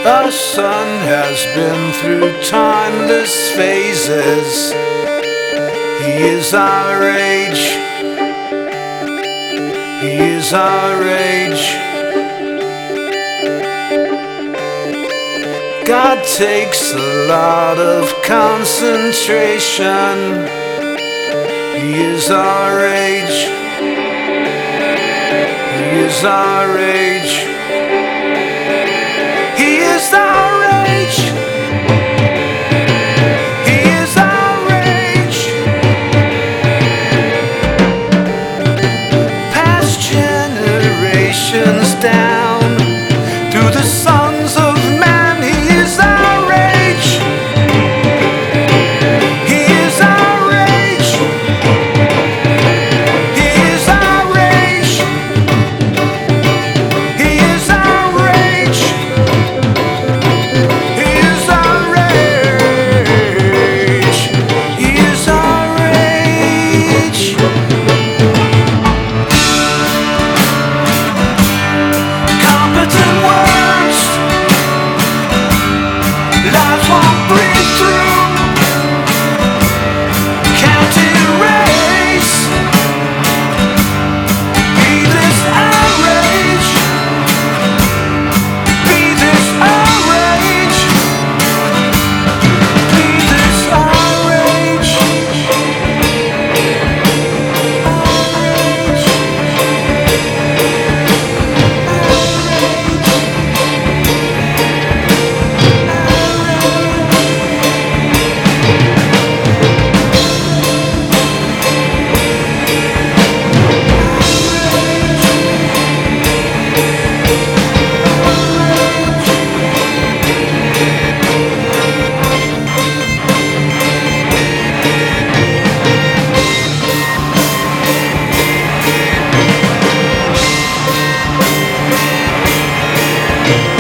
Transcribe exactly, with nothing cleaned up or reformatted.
Our sun has been through timeless phases. He is our age. He is our age. God takes a lot of concentration. He is our age. He is our age. He is our age. He is our age. Past generations down through the sons of man. He is our age. He is our age. He is our age. He is our age. He is our age. He is our age. Competent words, lives won't breathe through. Can't erase. Be this outrage. Be this outrage. Be this outrage. Outrage.